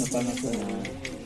napanood ko na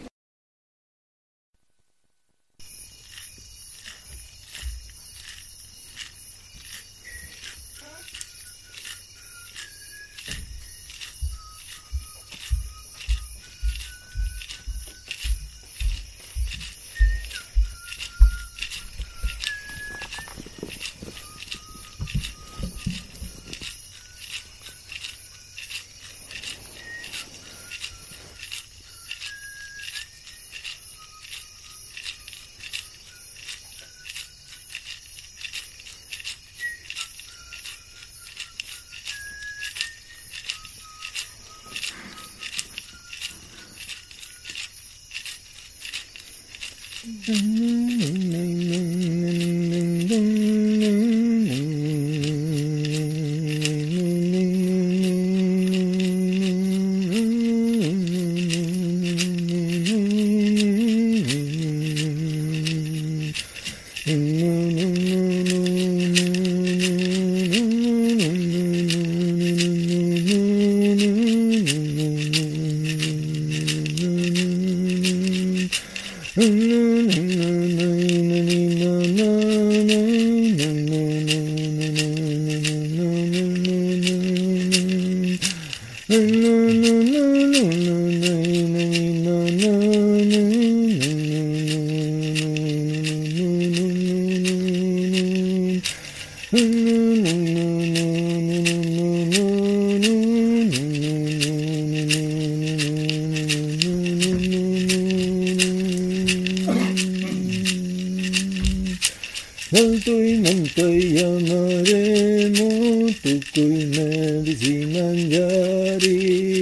Mantoy amaremos, tukoy medicinang yari.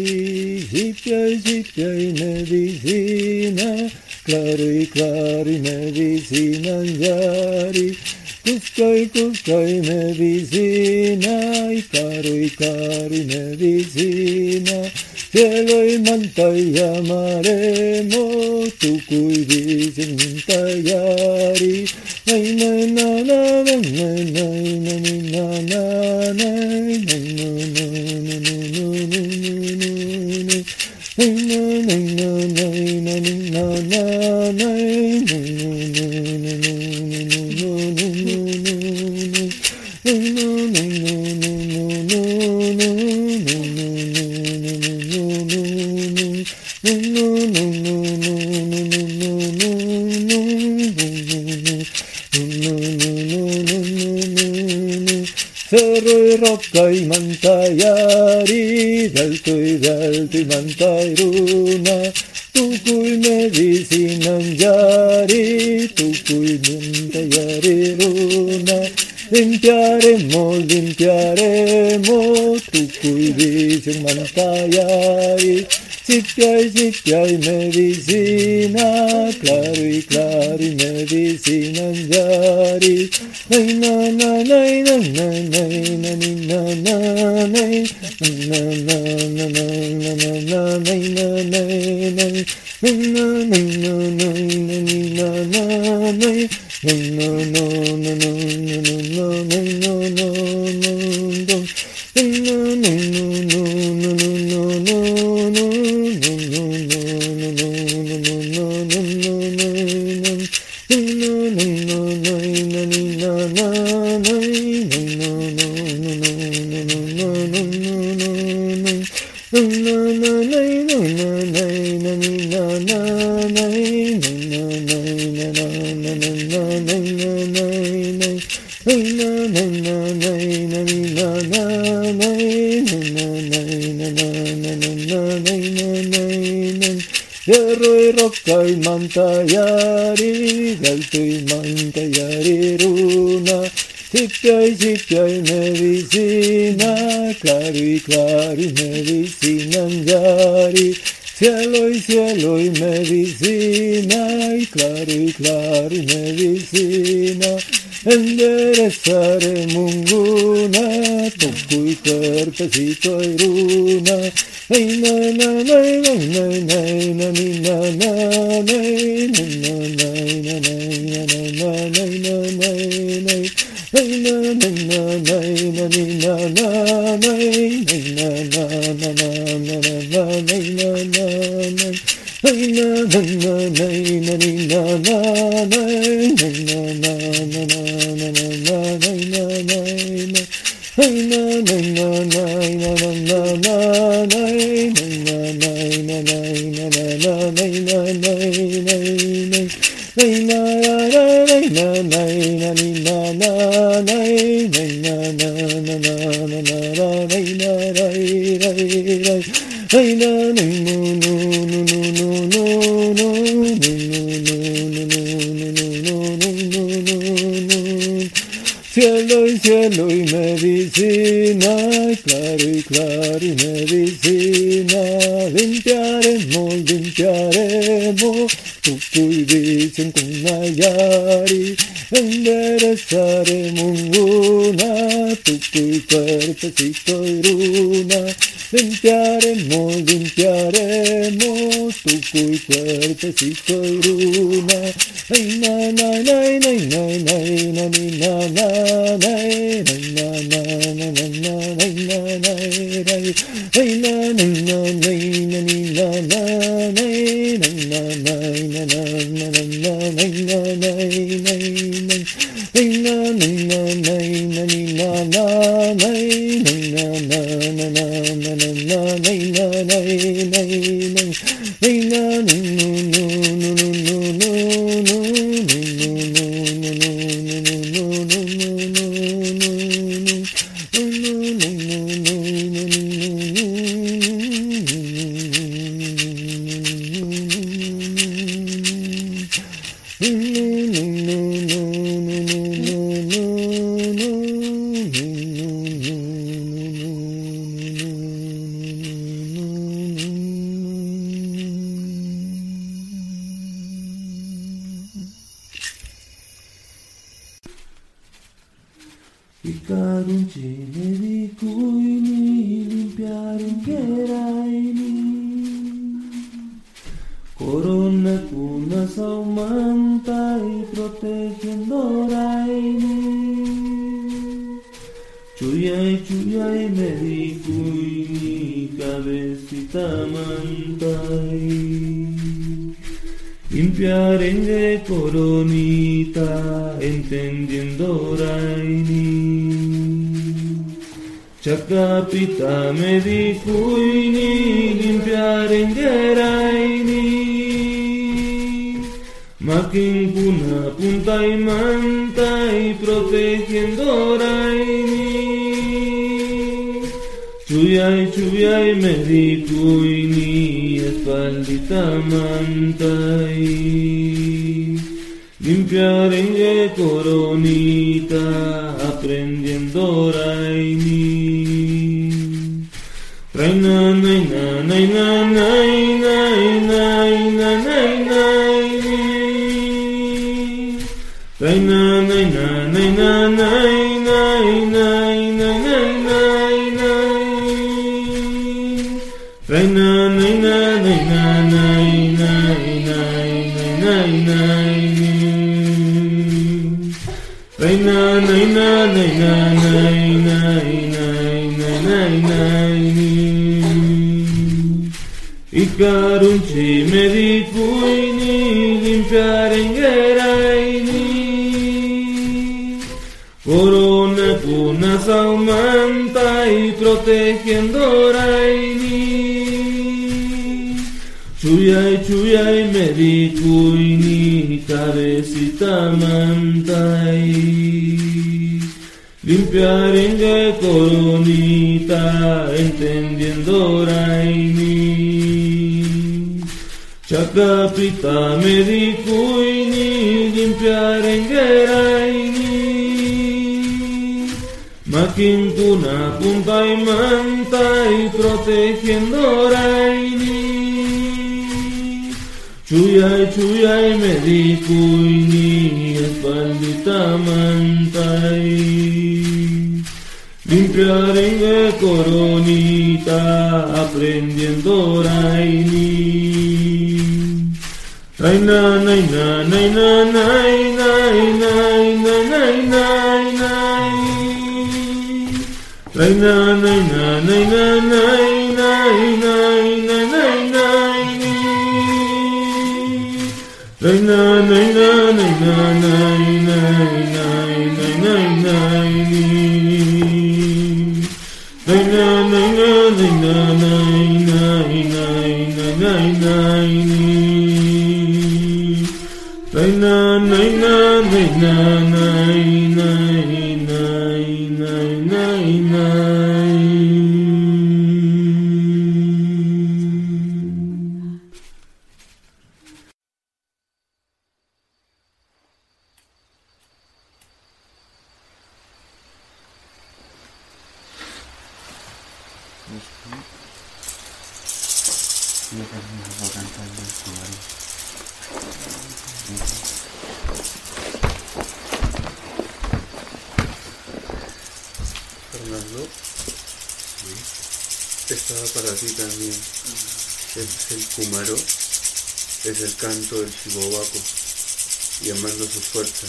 Sipyay medicina, claroy medicinang yari. Kuskay medicina, caroy medicina. Cielo'y mantoy amaremos, tukoy medicinang yari. Nay na na na na na na na na na Cerroy rockay mantayari, daltoy mantayruna, tukoy medicinang yari, tukoy mantayari runa. Limpiaremos, tukoy visong mantayari. Sipyay medicina, claroy medicinang yari. Nay na na nay na na nay na ni na na nay na na na na na na na nay na nay nay nay na nay na nay na ni na na nay nay na na na na na na nay na na na na nay na nay na na na na na Cerroy rockay mantayari, daltoy mantayari runa. Sipyay medicina, claroy medicinang yari. Cielo'y medicina, claroy medicina. Enderezaré munguna, tukoy cuerpecito'y runa. Nay na na nay nay nay nay na ni na na nay na na nay na nay na na nay na nay nay Cielo y cielo y medicina, claro y claro y medicina, limpiaremos, Tukuy Virgen con Nayari, enderezaremos una, Tukuy cuerpecito y runa, limpiaremos, Tukuy cuerpecito y runa, ay na na na na na na na na na. Ikarunchi medikuini limpiarin keraini Corona kuna saumanta y protegiendo raini Chuyay medikuini cabecita mantai Limpiarenge coronita entendiendo raini Chakapita medikuini limpiarenge raini Makin kuna punta y manta y protegiendo raini Chuyay medikuini espaldita mantai Limpiarenge coronita aprendiendo raini Raina naina naina naina naina naina Raina naina naina naina naina naina Raina naina naina naina naina Raina naina naina naina naina Ikarunchi medikuini limpiarenge raini Corona kuna saumanta y protegiendo raini Chuyay medikuini cabecita mantai Limpiarenge coronita entendiendo raini Chakapita medikuini limpiarenge raini Makin kuna punta y manta y protegiendo raini Chuyay medikuini espaldita mantai Limpiarenge coronita aprendiendo raini Raina naina naina naina naina naina Fernando, estaba para ti también. Es el Kumaro, es el canto del Shibobaco, llamando a su fuerza.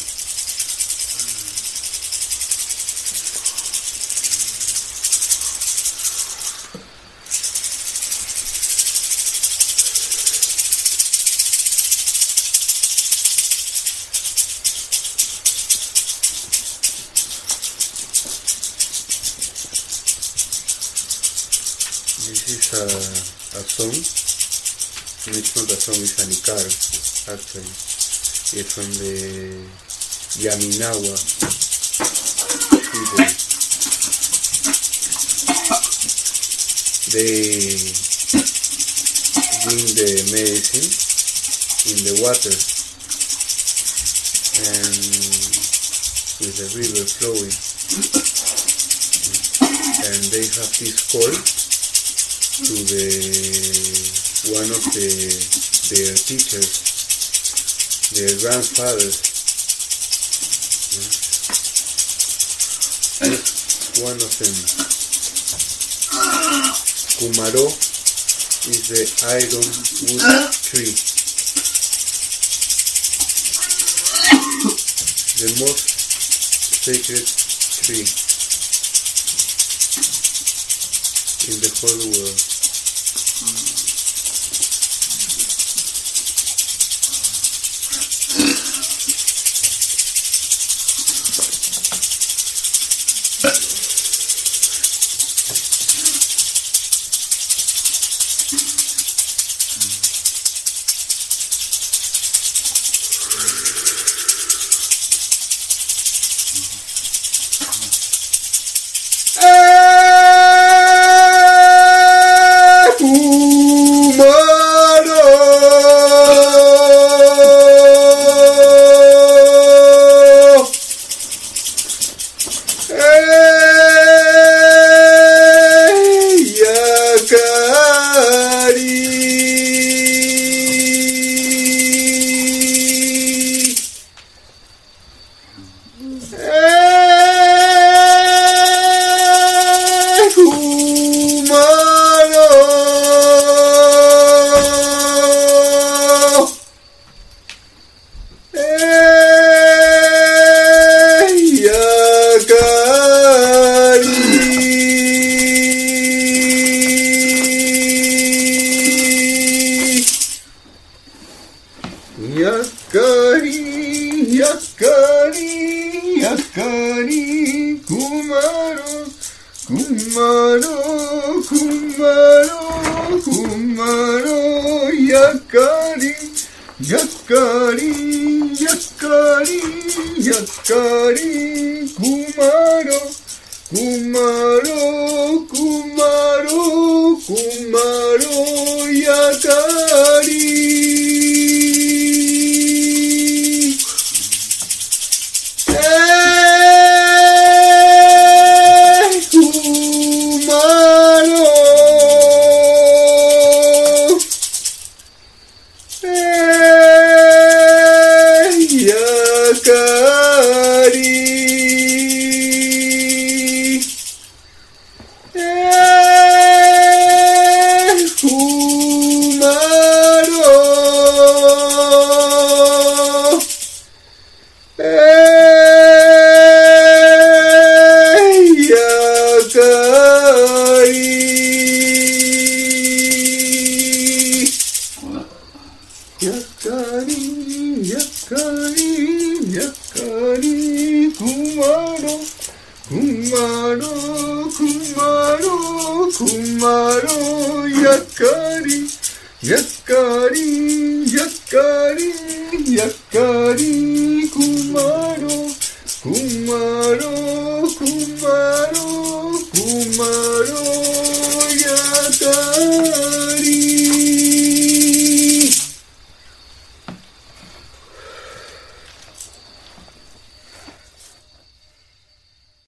This is a song, and it's not a song, it's an ikar, actually. It's from the Yaminawa people. They bring the medicine in the water, and with the river flowing, and they have this call to one of their teachers, their grandfathers. One of them, Kumaro, is the iron wood tree, the most sacred tree in the whole world. Yakari, Kumaro, Yakari, Kumaro, Yakari. Yakari. kumaro, yakari, yakari, yakari, yakari, kumaro, kumaro, kumaro, kumaro.